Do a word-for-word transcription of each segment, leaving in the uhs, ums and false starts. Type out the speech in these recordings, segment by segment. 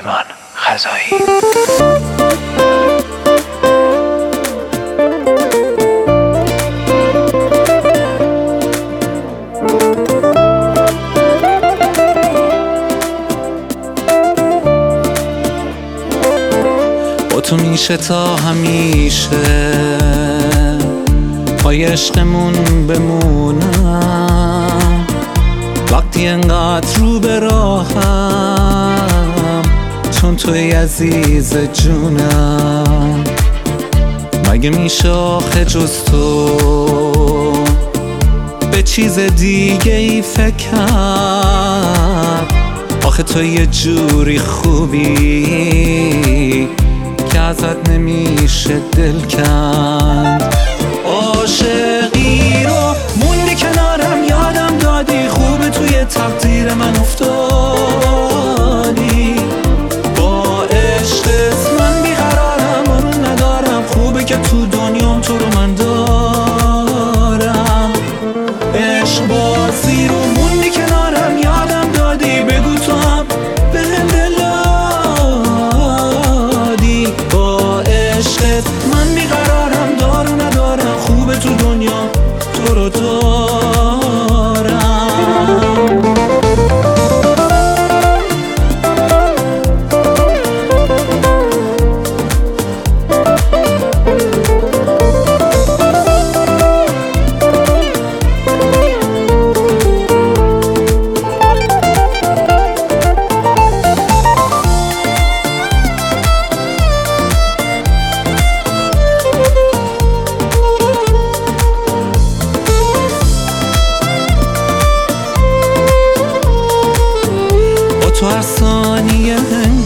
پیمان خزایی. با تو میشه تا همیشه پای عشقمون بمونم، وقتی انقدر رو به راهم چون توی عزیز جونم. مگه میشه آخه جز تو به چیز دیگه ای فکر کرد؟ آخه تو یه جوری خوبی که ازت نمیشه دل کند. عاشقی رو موندی کنارم، یادم دادی خوبه توی تقدیر من افتادی. با عشقت من بیقرارم، آروم ندارم، خوبه که تو دنیام تو رو من دارم. عشق بازی رو موندی کنارم، یادم دادی بگو تو هم به هم دل دادی. با عشقت من بیقرارم، دارو ندارم، خوبه تو دنیا تو رو دارم. تو هر ثانیه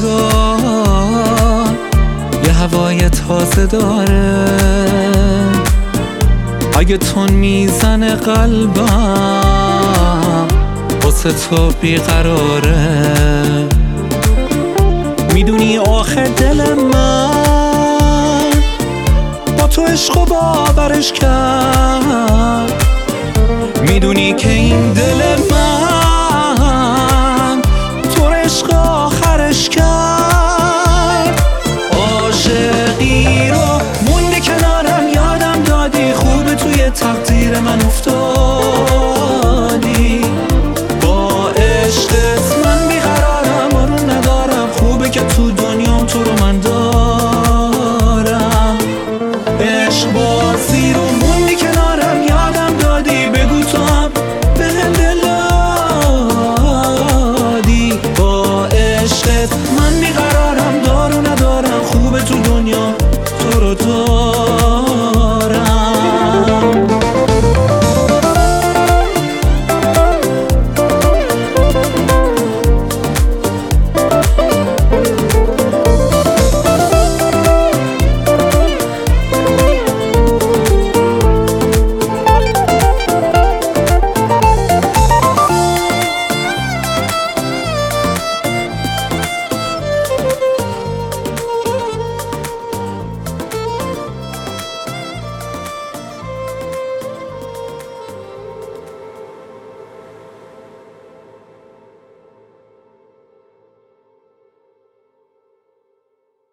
انگار یه هوای تازه داره، اگه تون میزنه قلبم واسه تو بیقراره. میدونی آخه دل من با تو عشق و باورش کرد، میدونی که این دل من عشق آخرش کرد. عاشقی رو موندی کنارم، یادم دادی خوبه توی تقدیر من افتاد.